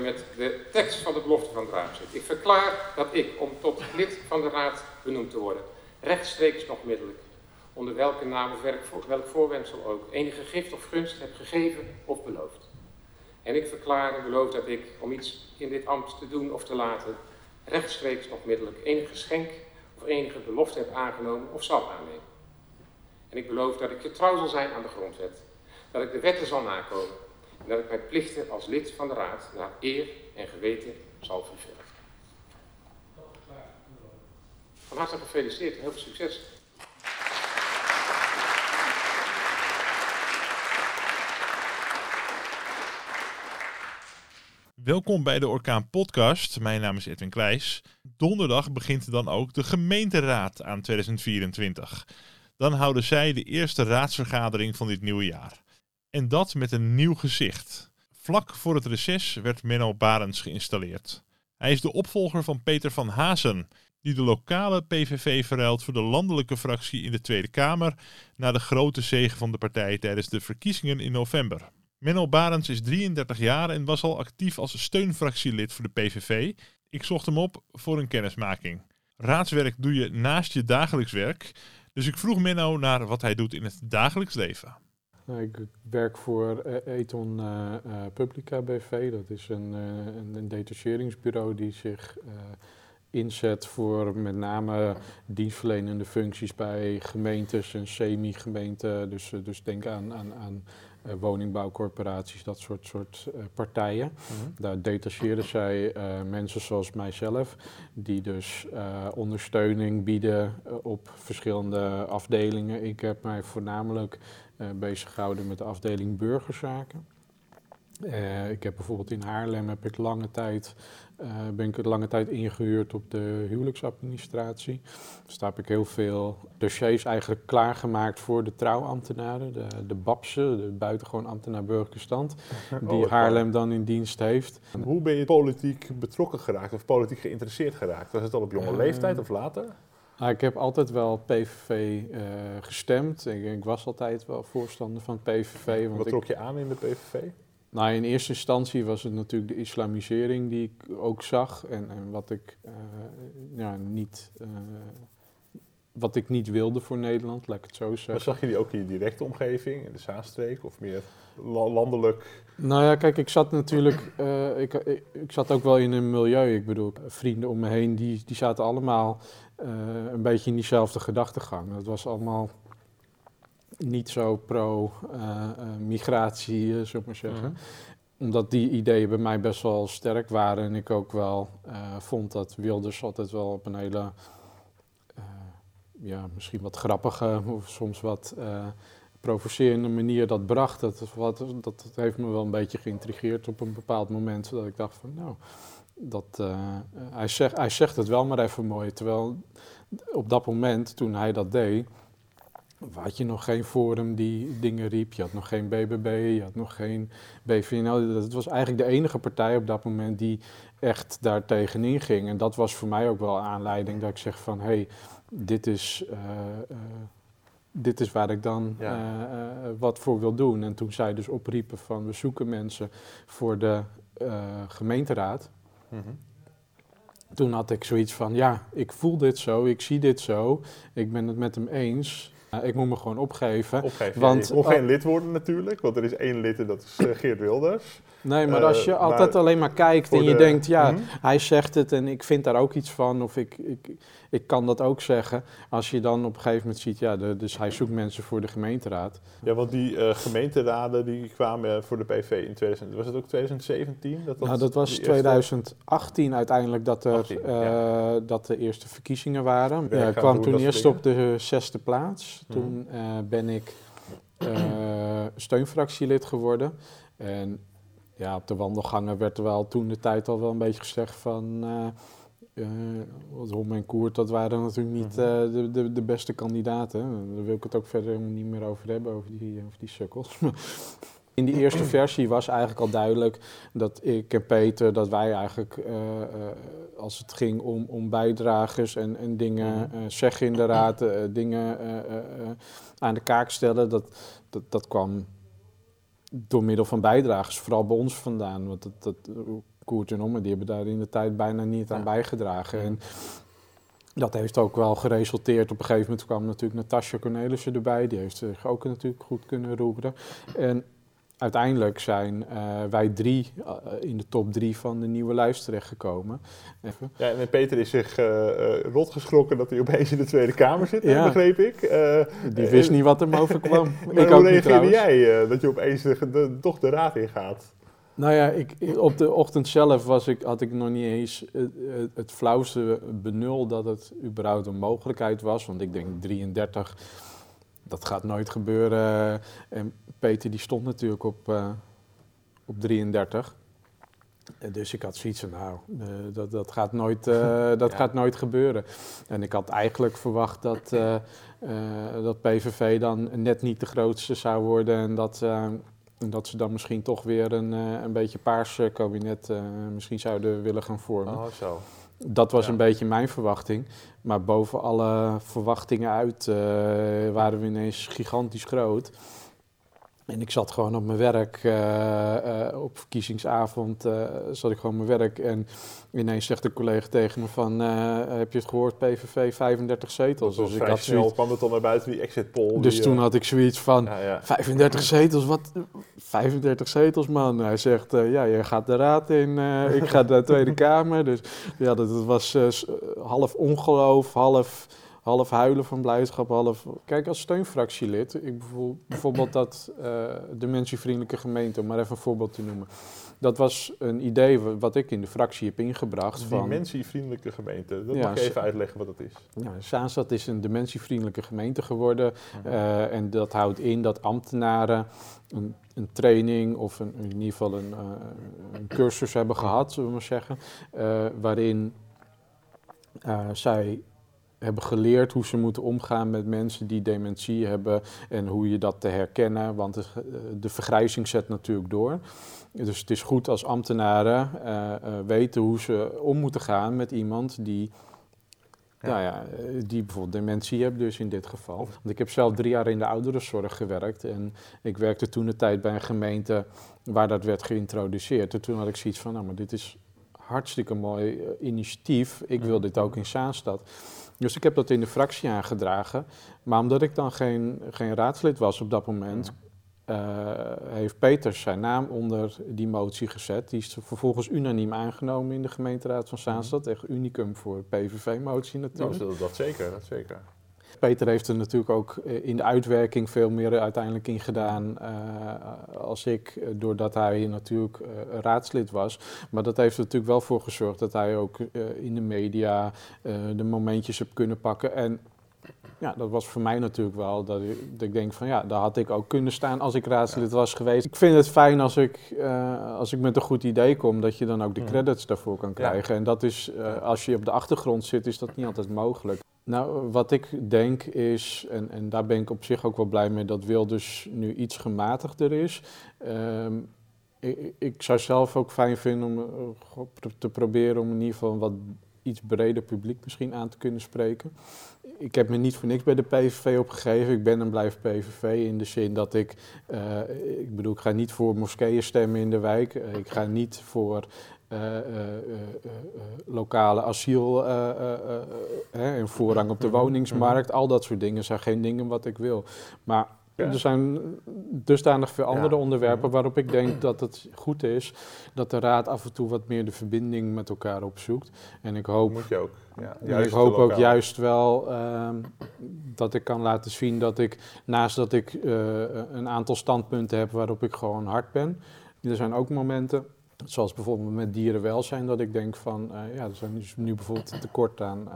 met de tekst van de belofte van de raad zit. Ik verklaar dat ik, om tot lid van de raad benoemd te worden, rechtstreeks nog middelijk, onder welke naam of welk voorwendsel ook, enige gift of gunst heb gegeven of beloofd. En ik verklaar en beloof dat ik, om iets in dit ambt te doen of te laten, rechtstreeks nog middelijk enig geschenk of enige belofte heb aangenomen of zal aannemen. En ik beloof dat ik getrouw zal zijn aan de grondwet, dat ik de wetten zal nakomen en dat ik mijn plichten als lid van de raad naar eer en geweten zal vervullen. Van harte gefeliciteerd en heel veel succes. Welkom bij de Orkaan Podcast. Mijn naam is Edwin Kleijs. Donderdag begint dan ook de gemeenteraad aan 2024. Dan houden zij de eerste raadsvergadering van dit nieuwe jaar. En dat met een nieuw gezicht. Vlak voor het reces werd Menno Barends geïnstalleerd. Hij is de opvolger van Peter van Hazen, die de lokale PVV verruilt voor de landelijke fractie in de Tweede Kamer na de grote zege van de partij tijdens de verkiezingen in november. Menno Barends is 33 jaar en was al actief als steunfractielid voor de PVV. Ik zocht hem op voor een kennismaking. Raadswerk doe je naast je dagelijks werk, dus ik vroeg Menno naar wat hij doet in het dagelijks leven. Ik werk voor Ethon Publica BV. Dat is een detacheringsbureau die zich inzet voor met name dienstverlenende functies bij gemeentes en semi-gemeenten. Dus denk aan woningbouwcorporaties, dat soort partijen. Mm-hmm. Daar detacheren zij mensen zoals mijzelf, die dus ondersteuning bieden op verschillende afdelingen. Ik heb mij voornamelijk bezig gehouden met de afdeling burgerzaken. Ik heb bijvoorbeeld in Haarlem ben ik lange tijd ingehuurd op de huwelijksadministratie. Dus daar heb ik heel veel dossiers eigenlijk klaargemaakt voor de trouwambtenaren, de BABS'en, de buitengewoon ambtenaar burgerlijke stand, die Haarlem dan in dienst heeft. Hoe ben je politiek betrokken geraakt of politiek geïnteresseerd geraakt? Was het al op jonge leeftijd of later? Ik heb altijd wel PVV gestemd. Ik was altijd wel voorstander van het PVV. Wat trok je aan in de PVV? Nou, in eerste instantie was het natuurlijk de islamisering die ik ook zag en wat ik niet wilde voor Nederland, laat ik het zo zeggen. Maar zag je die ook in je directe omgeving, in de Zaanstreek of meer landelijk? Nou ja, kijk, ik zat natuurlijk, ik zat ook wel in een milieu. Ik bedoel, vrienden om me heen, die zaten allemaal een beetje in diezelfde gedachtegang. Dat was allemaal niet zo pro-migratie, zullen we maar zeggen. Mm-hmm. Omdat die ideeën bij mij best wel sterk waren en ik ook wel vond dat Wilders altijd wel op een hele, misschien wat grappige of soms wat provocerende manier dat bracht. Dat heeft me wel een beetje geïntrigeerd op een bepaald moment, zodat ik dacht van hij zegt het wel maar even mooi. Terwijl op dat moment, toen hij dat deed, had je nog geen Forum die dingen riep, je had nog geen BBB, je had nog geen BVNL. Dat was eigenlijk de enige partij op dat moment die echt daar tegenin ging. En dat was voor mij ook wel aanleiding dat ik zeg van, dit is waar ik dan wat voor wil doen. En toen zij dus opriepen van, we zoeken mensen voor de gemeenteraad. Mm-hmm. Toen had ik zoiets van, ik voel dit zo, ik zie dit zo, ik ben het met hem eens. Ik moet me gewoon opgeven. Want je kon geen lid worden natuurlijk, want er is één lid en dat is Geert Wilders. Nee, maar als je altijd alleen maar kijkt en je denkt, hij zegt het en ik vind daar ook iets van, of ik kan dat ook zeggen. Als je dan op een gegeven moment ziet, dus hij zoekt mensen voor de gemeenteraad. Ja, want die gemeenteraden die kwamen voor de PV in 2000, was het ook 2017? Dat was 2018 uiteindelijk dat de eerste verkiezingen waren. Ik kwam toen eerst op de 6e plaats. Toen ben ik steunfractielid geworden. En op de wandelgangen werd er wel toen de tijd al wel een beetje gezegd van Hom en Koert, dat waren natuurlijk niet de beste kandidaten. Daar wil ik het ook verder helemaal niet meer over hebben, over die sukkels. In die eerste versie was eigenlijk al duidelijk dat ik en Peter, dat wij eigenlijk, als het ging om bijdragers en dingen zeggen in de raad, dingen aan de kaak stellen, dat kwam door middel van bijdragers, vooral bij ons vandaan. Want Koert en Omme, die hebben daar in de tijd bijna niet aan bijgedragen. En dat heeft ook wel geresulteerd. Op een gegeven moment kwam natuurlijk Natasja Cornelissen erbij. Die heeft zich ook natuurlijk goed kunnen roeren. En uiteindelijk zijn wij 3 in de top 3 van de nieuwe lijst terechtgekomen. Even. Ja, en Peter is zich rotgeschrokken dat hij opeens in de Tweede Kamer zit, begreep ik. Die wist niet wat hem overkwam. Maar hoe reageerde jij dat je opeens toch de raad ingaat? Nou ja, op de ochtend zelf had ik nog niet eens het flauwste benul dat het überhaupt een mogelijkheid was. Want ik denk 33, dat gaat nooit gebeuren. En Peter die stond natuurlijk op 33. Dus ik had zoiets van, dat gaat nooit gebeuren. En ik had eigenlijk verwacht dat PVV dan net niet de grootste zou worden en dat ze dan misschien toch weer een beetje paars kabinet misschien zouden willen gaan vormen. Oh, zo. Dat was een beetje mijn verwachting. Maar boven alle verwachtingen uit waren we ineens gigantisch groot. En ik zat gewoon op mijn werk, op verkiezingsavond zat ik gewoon op mijn werk. En ineens zegt een collega tegen me van, heb je het gehoord, PVV 35 zetels. Dus ik had snel kwam het dan naar buiten, die exit poll. Dus toen had ik zoiets van, 35 zetels, wat? 35 zetels, man. Hij zegt, je gaat de raad in, ik ga de Tweede Kamer. Dus ja, dat was half ongeloof, half huilen van blijdschap, half... Kijk, als steunfractielid, ik bijvoorbeeld dat dementievriendelijke gemeente, om maar even een voorbeeld te noemen. Dat was een idee wat ik in de fractie heb ingebracht. Dementievriendelijke gemeente, dat mag je even uitleggen wat dat is. Ja, Zaanstad is een dementievriendelijke gemeente geworden. En dat houdt in dat ambtenaren een training of in ieder geval een cursus hebben gehad, zullen we maar zeggen, waarin zij hebben geleerd hoe ze moeten omgaan met mensen die dementie hebben en hoe je dat te herkennen, want de vergrijzing zet natuurlijk door. Dus het is goed als ambtenaren weten hoe ze om moeten gaan met iemand die bijvoorbeeld dementie heeft, dus in dit geval. Want ik heb zelf 3 jaar in de ouderenzorg gewerkt en ik werkte toen de tijd bij een gemeente waar dat werd geïntroduceerd. En toen had ik zoiets van, maar dit is hartstikke mooi initiatief, ik wil dit ook in Zaanstad. Dus ik heb dat in de fractie aangedragen, maar omdat ik dan geen raadslid was op dat moment, heeft Peter zijn naam onder die motie gezet. Die is vervolgens unaniem aangenomen in de gemeenteraad van Zaanstad. Echt unicum voor PVV-motie natuurlijk. Nou, dat zeker. Peter heeft er natuurlijk ook in de uitwerking veel meer uiteindelijk in gedaan als ik, doordat hij natuurlijk raadslid was. Maar dat heeft er natuurlijk wel voor gezorgd dat hij ook in de media de momentjes heb kunnen pakken. En ja, dat was voor mij natuurlijk wel dat ik denk van daar had ik ook kunnen staan als ik raadslid was geweest. Ik vind het fijn als ik met een goed idee kom, dat je dan ook de credits daarvoor kan krijgen. Ja. En dat is, als je op de achtergrond zit, is dat niet altijd mogelijk. Nou, wat ik denk is, en daar ben ik op zich ook wel blij mee, dat Wilders nu iets gematigder is. Ik zou zelf ook fijn vinden om te proberen om in ieder geval een wat iets breder publiek misschien aan te kunnen spreken. Ik heb me niet voor niks bij de PVV opgegeven. Ik ben en blijf PVV in de zin dat ik ga niet voor moskeeën stemmen in de wijk. Ik ga niet voor lokale asiel en voorrang op de woningsmarkt. Al dat soort dingen zijn geen dingen wat ik wil. Maar er zijn dusdanig veel andere onderwerpen waarop ik denk dat het goed is dat de raad af en toe wat meer de verbinding met elkaar opzoekt. En ik hoop, moet je ook. Ik hoop ook juist wel dat ik kan laten zien dat ik, naast dat ik een aantal standpunten heb waarop ik gewoon hard ben, er zijn ook momenten, zoals bijvoorbeeld met dierenwelzijn, dat ik denk van, er zijn dus nu bijvoorbeeld een tekort aan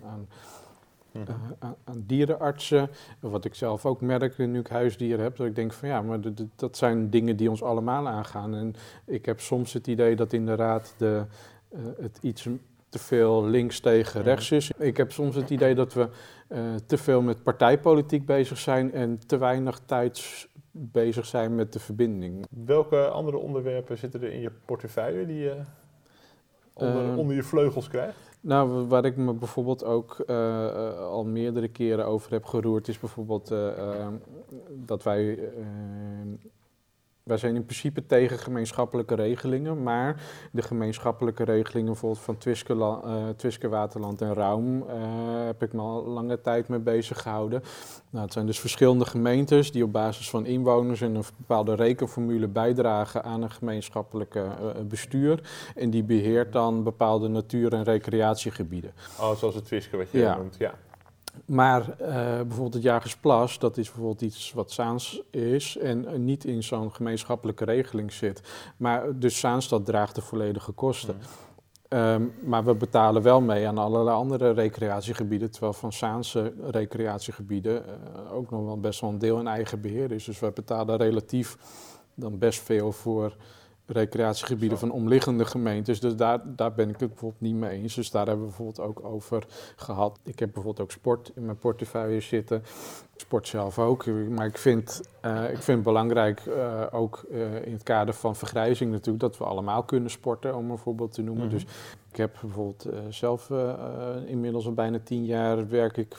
dierenartsen. Wat ik zelf ook merk nu ik huisdieren heb, dat ik denk van maar dat zijn dingen die ons allemaal aangaan. En ik heb soms het idee dat in de raad het iets te veel links tegen rechts is. Ik heb soms het idee dat we te veel met partijpolitiek bezig zijn en te weinig tijd bezig zijn met de verbinding. Welke andere onderwerpen zitten er in je portefeuille die je onder je vleugels krijgt? Nou, waar ik me bijvoorbeeld ook al meerdere keren over heb geroerd, is bijvoorbeeld dat wij Wij zijn in principe tegen gemeenschappelijke regelingen, maar de gemeenschappelijke regelingen bijvoorbeeld van Twiske, Waterland en Raum heb ik me al lange tijd mee bezig gehouden. Nou, het zijn dus verschillende gemeentes die op basis van inwoners en een bepaalde rekenformule bijdragen aan een gemeenschappelijke bestuur. En die beheert dan bepaalde natuur- en recreatiegebieden. Oh, zoals het Twiske wat je noemt, ja. Maar bijvoorbeeld het Jagersplas, dat is bijvoorbeeld iets wat Zaans is en niet in zo'n gemeenschappelijke regeling zit. Maar dus Zaanstad draagt de volledige kosten. Maar we betalen wel mee aan allerlei andere recreatiegebieden, terwijl van Zaanse recreatiegebieden ook nog wel best wel een deel in eigen beheer is. Dus we betalen relatief dan best veel voor recreatiegebieden van omliggende gemeentes. Dus daar ben ik het bijvoorbeeld niet mee eens. Dus daar hebben we bijvoorbeeld ook over gehad. Ik heb bijvoorbeeld ook sport in mijn portefeuille zitten. Sport zelf ook. Maar ik vind het belangrijk, ook in het kader van vergrijzing natuurlijk, dat we allemaal kunnen sporten, om een voorbeeld te noemen. Dus ik heb bijvoorbeeld zelf inmiddels al bijna 10 jaar werk ik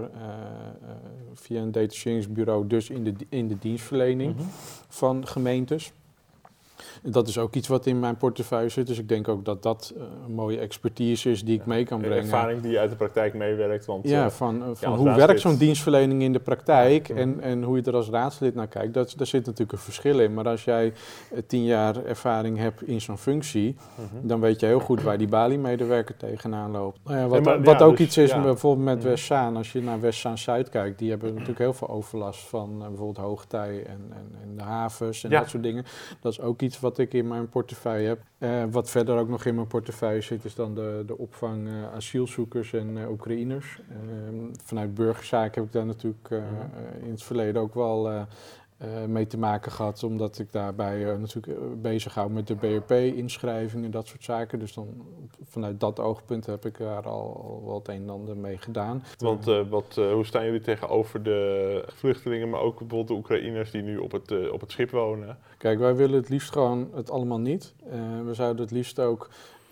via een detacheringsbureau, dus in de dienstverlening van gemeentes. Dat is ook iets wat in mijn portefeuille zit, dus ik denk ook dat dat een mooie expertise is die ik mee kan brengen. Een ervaring die uit de praktijk meewerkt. Want, van hoe werkt zo'n dienstverlening in de praktijk en hoe je er als raadslid naar kijkt, daar zit natuurlijk een verschil in. Maar als jij 10 jaar ervaring hebt in zo'n functie, dan weet je heel goed waar die Balie-medewerker tegenaan loopt. Wat ook iets is, bijvoorbeeld met Westzaan, als je naar Westzaan-Zuid kijkt, die hebben natuurlijk heel veel overlast van bijvoorbeeld hoogtij en de havens en dat soort dingen. Dat is ook iets wat ik in mijn portefeuille heb. Wat verder ook nog in mijn portefeuille zit, is dan de opvang asielzoekers en Oekraïners. Vanuit burgerzaak heb ik daar natuurlijk in het verleden ook wel mee te maken gehad, omdat ik daarbij natuurlijk bezig hou met de BRP-inschrijvingen, dat soort zaken. Dus dan vanuit dat oogpunt heb ik daar al wel het een en ander mee gedaan. Want hoe staan jullie tegenover de vluchtelingen, maar ook bijvoorbeeld de Oekraïners die nu op het schip wonen? Kijk, wij willen het liefst gewoon het allemaal niet. We zouden het liefst ook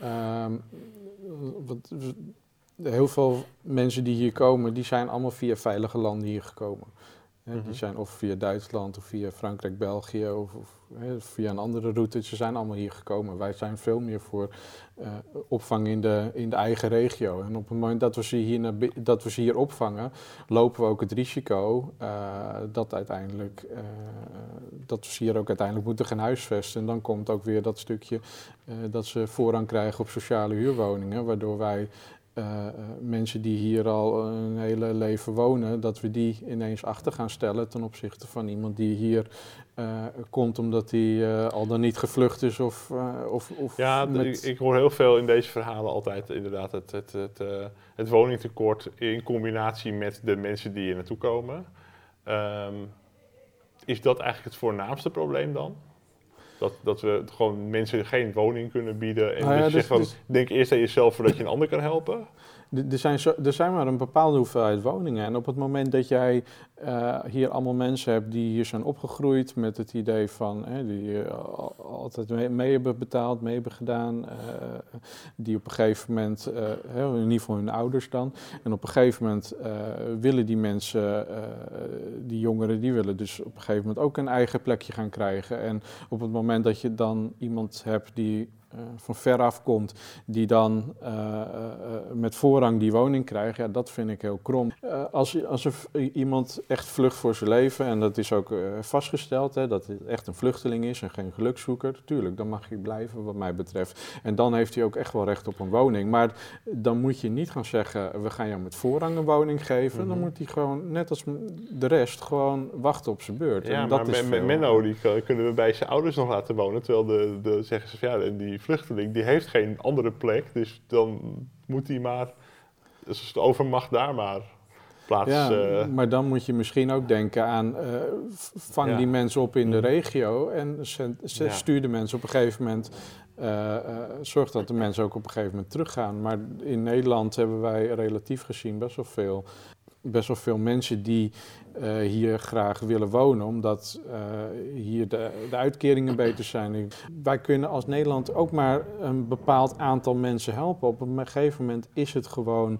heel veel mensen die hier komen, die zijn allemaal via veilige landen hier gekomen. Die zijn of via Duitsland of via Frankrijk, België of via een andere route. Ze zijn allemaal hier gekomen. Wij zijn veel meer voor opvang in de eigen regio. En op het moment dat we ze hier opvangen, lopen we ook het risico dat we ze hier ook uiteindelijk moeten gaan huisvesten. En dan komt ook weer dat stukje dat ze voorrang krijgen op sociale huurwoningen, waardoor wij mensen die hier al een hele leven wonen, dat we die ineens achter gaan stellen ten opzichte van iemand die hier komt omdat hij al dan niet gevlucht is of ik hoor heel veel in deze verhalen altijd inderdaad het woningtekort in combinatie met de mensen die hier naartoe komen. Is dat eigenlijk het voornaamste probleem dan? Dat we gewoon mensen geen woning kunnen bieden en denk eerst aan jezelf voordat je een ander kan helpen? Er zijn maar een bepaalde hoeveelheid woningen. En op het moment dat jij hier allemaal mensen hebt die hier zijn opgegroeid met het idee van, die altijd mee hebben betaald, mee hebben gedaan, die op een gegeven moment, in ieder geval hun ouders dan, en op een gegeven moment willen die mensen, die jongeren, die willen dus op een gegeven moment ook een eigen plekje gaan krijgen. En op het moment dat je dan iemand hebt die van ver af komt, die dan met voorrang die woning krijgt, ja, dat vind ik heel krom. Als iemand echt vlucht voor zijn leven, en dat is ook vastgesteld, dat het echt een vluchteling is en geen gelukszoeker, natuurlijk, dan mag hij blijven wat mij betreft. En dan heeft hij ook echt wel recht op een woning. Maar dan moet je niet gaan zeggen, we gaan jou met voorrang een woning geven. Dan moet hij gewoon, net als de rest, gewoon wachten op zijn beurt. Ja, en dat maar met Menno, die kunnen we bij zijn ouders nog laten wonen, terwijl zeggen ze van, die vluchteling, die heeft geen andere plek, dus dan moet hij maar, dus de overmacht daar maar plaats. Ja, maar dan moet je misschien ook denken aan, vang die mensen op in de regio en stuur de mensen op een gegeven moment, zorg dat de mensen ook op een gegeven moment teruggaan. Maar in Nederland hebben wij relatief gezien best wel veel mensen die hier graag willen wonen, omdat hier de uitkeringen beter zijn. Wij kunnen als Nederland ook maar een bepaald aantal mensen helpen. Op een gegeven moment is het gewoon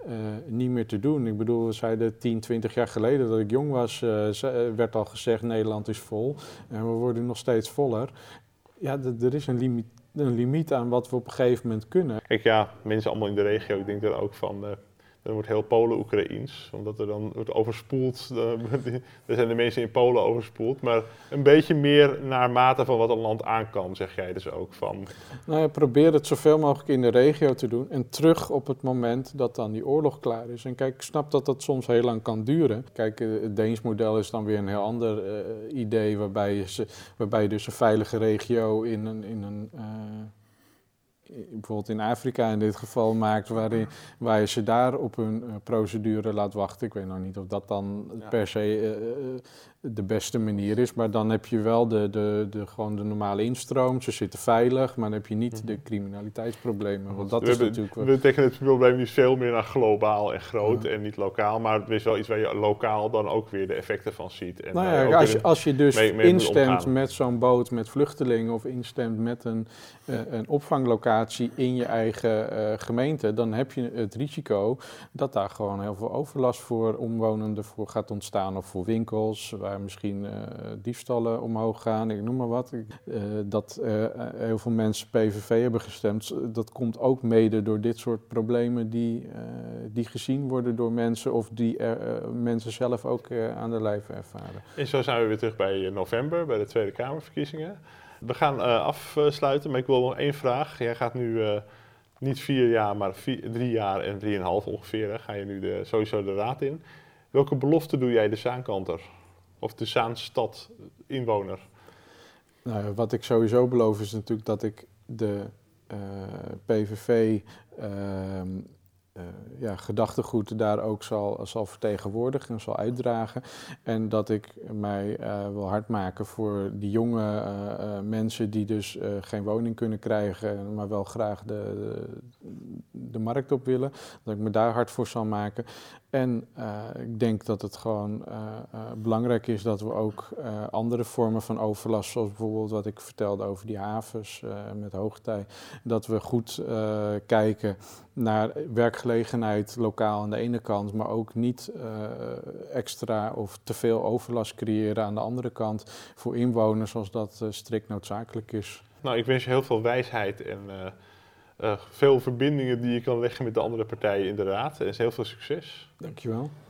niet meer te doen. Ik bedoel, we zeiden 10, 20 jaar geleden dat ik jong was, werd al gezegd Nederland is vol. En we worden nog steeds voller. Ja, er is een limiet aan wat we op een gegeven moment kunnen. Kijk, ja, mensen allemaal in de regio, ik denk er ook van, dan wordt heel Polen Oekraïens, omdat er dan wordt overspoeld. Er zijn de mensen in Polen overspoeld, maar een beetje meer naar mate van wat een land aan kan, zeg jij dus ook van. Nou ja, probeer het zoveel mogelijk in de regio te doen en terug op het moment dat dan die oorlog klaar is. En kijk, ik snap dat dat soms heel lang kan duren. Kijk, het Deens model is dan weer een heel ander idee, waarbij je dus een veilige regio in een bijvoorbeeld in Afrika in dit geval maakt, waar je ze daar op hun procedure laat wachten. Ik weet nog niet of dat dan per se de beste manier is, maar dan heb je wel gewoon de normale instroom. Ze zitten veilig, maar dan heb je niet de criminaliteitsproblemen. Want dat is natuurlijk we betekenen het probleem niet veel meer naar globaal en groot en niet lokaal, maar het is wel iets waar je lokaal dan ook weer de effecten van ziet. En nou ja, als je dus instemt met zo'n boot met vluchtelingen of instemt met een opvanglocatie in je eigen gemeente, dan heb je het risico dat daar gewoon heel veel overlast voor omwonenden voor gaat ontstaan of voor winkels, waar misschien diefstallen omhoog gaan, ik noem maar wat. Dat heel veel mensen PVV hebben gestemd, dat komt ook mede door dit soort problemen die gezien worden door mensen of die mensen zelf ook aan de lijve ervaren. En zo zijn we weer terug bij november, bij de Tweede Kamerverkiezingen. We gaan afsluiten, maar ik wil nog één vraag. Jij gaat nu niet 4 jaar, maar 3 jaar en 3,5 ongeveer, ga je nu sowieso de raad in. Welke belofte doe jij de Zaankanter? Of de Zaanstad inwoner? Nou, wat ik sowieso beloof is natuurlijk dat ik de PVV gedachtegoed daar ook zal vertegenwoordigen en zal uitdragen. En dat ik mij wil hard maken voor die jonge mensen die dus geen woning kunnen krijgen, maar wel graag de markt op willen. Dat ik me daar hard voor zal maken. En ik denk dat het gewoon belangrijk is dat we ook andere vormen van overlast, zoals bijvoorbeeld wat ik vertelde over die havens met hoogtij, dat we goed kijken naar werkgelegenheid lokaal aan de ene kant, maar ook niet extra of te veel overlast creëren aan de andere kant voor inwoners, zoals dat strikt noodzakelijk is. Nou, ik wens je heel veel wijsheid en veel verbindingen die je kan leggen met de andere partijen in de raad. En heel veel succes. Dankjewel.